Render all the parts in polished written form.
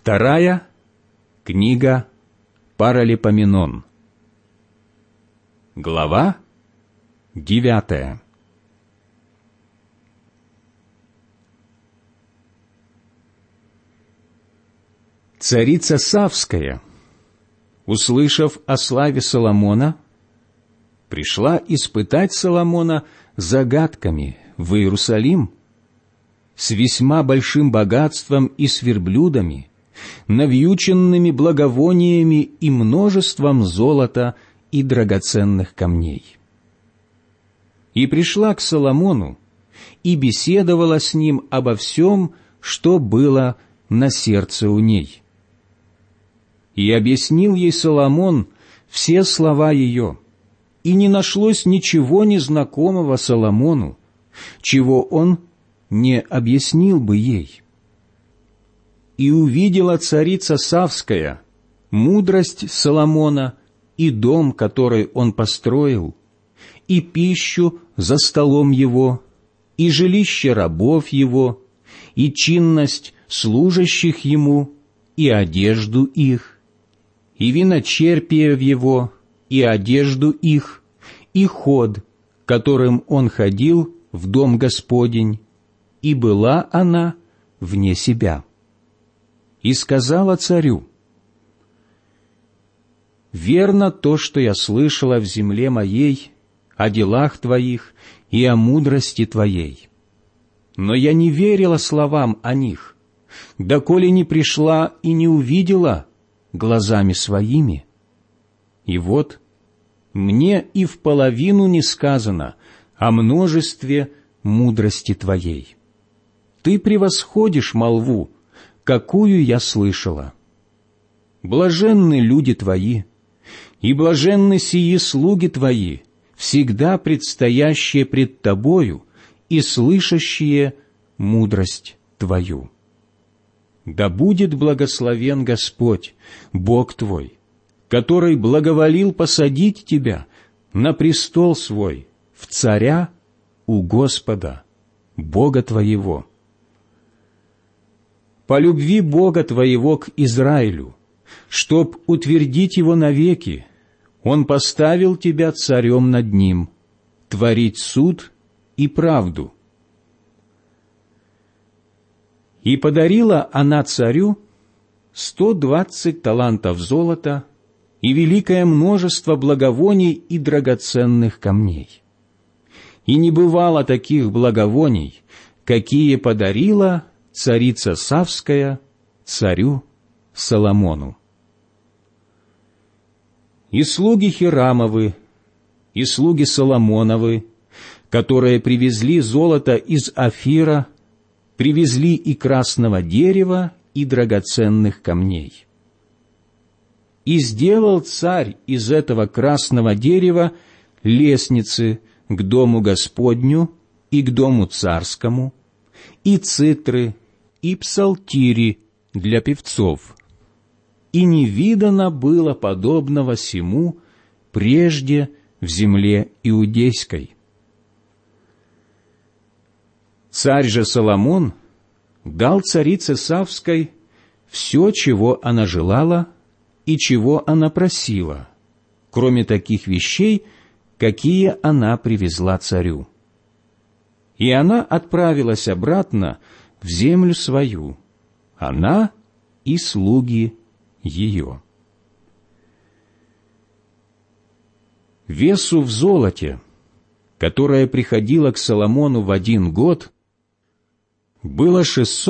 Вторая книга Паралипоменон. Глава 9. Царица Савская, услышав о славе Соломона, пришла испытать Соломона загадками в Иерусалим с весьма большим богатством и с верблюдами, навьюченными благовониями и множеством золота и драгоценных камней. И пришла к Соломону и беседовала с ним обо всем, что было на сердце у ней. И объяснил ей Соломон все слова ее, и не нашлось ничего незнакомого Соломону, чего он не объяснил бы ей. И увидела царица Савская мудрость Соломона и дом, который он построил, и пищу за столом его, и жилище рабов его, и чинность служащих ему, и одежду их, и виночерпие его, и одежду их, и ход, которым он ходил в дом Господень, и была она вне себя. И сказала царю: «Верно то, что я слышала в земле моей о делах твоих и о мудрости твоей. Но я не верила словам о них, доколе не пришла и не увидела глазами своими. И вот мне и в половину не сказано о множестве мудрости твоей. Ты превосходишь молву, какую я слышала. Блаженны люди твои, и блаженны сии слуги твои, всегда предстоящие пред тобою и слышащие мудрость твою. Да будет благословен Господь, Бог твой, который благоволил посадить тебя на престол свой, в царя у Господа, Бога твоего. По любви Бога твоего к Израилю, чтоб утвердить его навеки, Он поставил тебя царем над ним, творить суд и правду. И подарила она царю 120 талантов золота и великое множество благовоний и драгоценных камней. И не бывало таких благовоний, какие подарила царица Савская царю Соломону. И слуги Хирамовы, и слуги Соломоновы, которые привезли золото из Офира, привезли и красного дерева, и драгоценных камней. И сделал царь из этого красного дерева лестницы к дому Господню и к дому царскому, и цитры, и псалтири для певцов. И не видано было подобного сему прежде в земле иудейской. Царь же Соломон дал царице Савской все, чего она желала и чего она просила, кроме таких вещей, какие она привезла царю. И она отправилась обратно в землю свою, она и слуги ее. Весу в золоте, которое приходило к Соломону в 1 год, было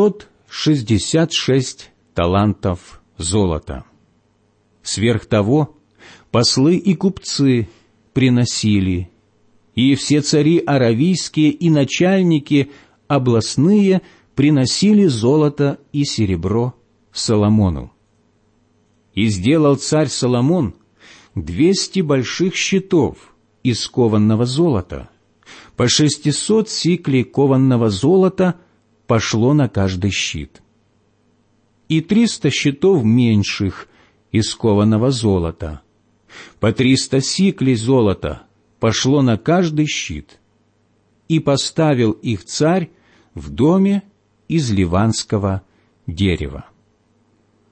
666 талантов золота. Сверх того, послы и купцы приносили, и все цари аравийские и начальники областные приносили золото и серебро Соломону. И сделал царь Соломон 200 больших щитов из кованного золота, по 600 сиклей кованного золота пошло на каждый щит, и 300 щитов меньших из кованого золота, по 300 сиклей золота пошло на каждый щит, и поставил их царь в доме из ливанского дерева.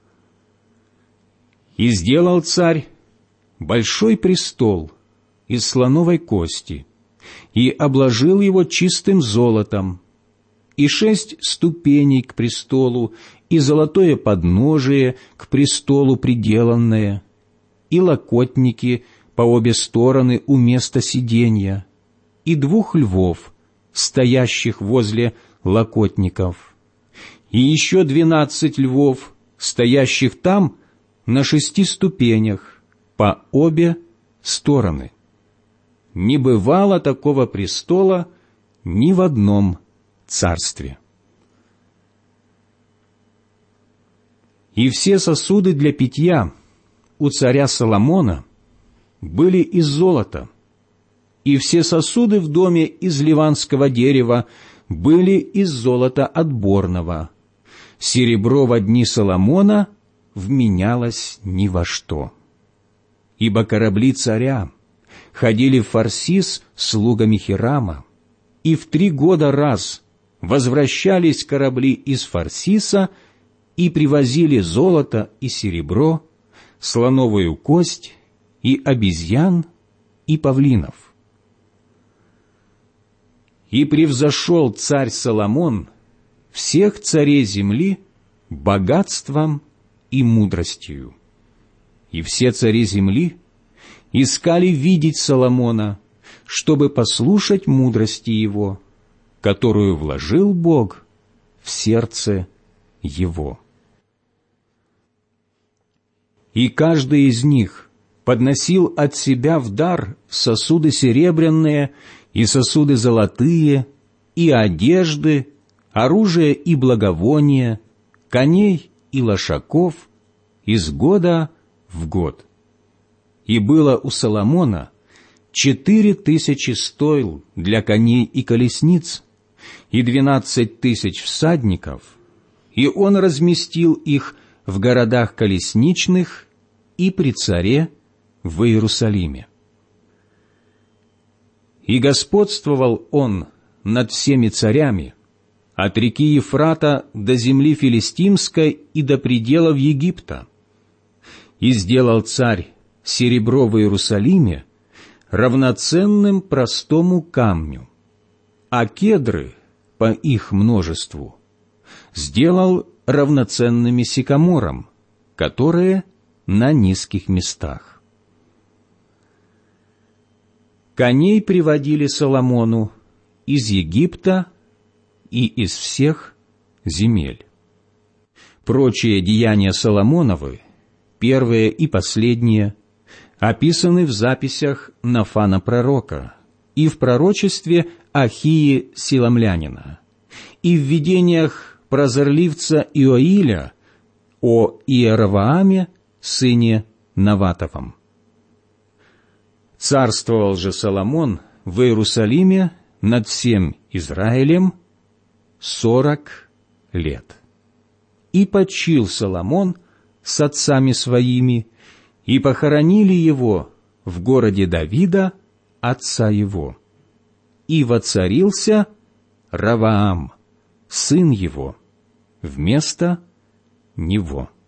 И сделал царь большой престол из слоновой кости, и обложил его чистым золотом, и 6 ступеней к престолу, и золотое подножие к престолу приделанное, и локотники по обе стороны у места сиденья, и 2 львов, стоящих возле локотников, и еще 12 львов, стоящих там на 6 ступенях по обе стороны. Не бывало такого престола ни в одном царстве. И все сосуды для питья у царя Соломона были из золота, и все сосуды в доме из ливанского дерева были из золота отборного. Серебро во дни Соломона вменялось ни во что. Ибо корабли царя ходили в Фарсис слугами Хирама, и в 3 года раз возвращались корабли из Фарсиса и привозили золото и серебро, слоновую кость и обезьян и павлинов. И превзошел царь Соломон всех царей земли богатством и мудростью. И все цари земли искали видеть Соломона, чтобы послушать мудрости его, которую вложил Бог в сердце его. И каждый из них подносил от себя в дар сосуды серебряные и сосуды золотые, и одежды, оружие и благовония, коней и лошаков из года в год. И было у Соломона 4000 стойл для коней и колесниц, и 12 000 всадников, и он разместил их в городах колесничных и при царе в Иерусалиме. И господствовал он над всеми царями, от реки Ефрата до земли филистимской и до пределов Египта. И сделал царь серебро в Иерусалиме равноценным простому камню, а кедры по их множеству сделал равноценными сикаморам, которые на низких местах. Коней приводили Соломону из Египта и из всех земель. Прочие деяния Соломоновы, первые и последние, описаны в записях Нафана пророка и в пророчестве Ахии Силамлянина, и в видениях прозорливца Иоиля о Иеровоаме, сыне Наватовом. Царствовал же Соломон в Иерусалиме над всем Израилем 40 лет. И почил Соломон с отцами своими, и похоронили его в городе Давида, отца его. И воцарился Раваам, сын его, вместо него.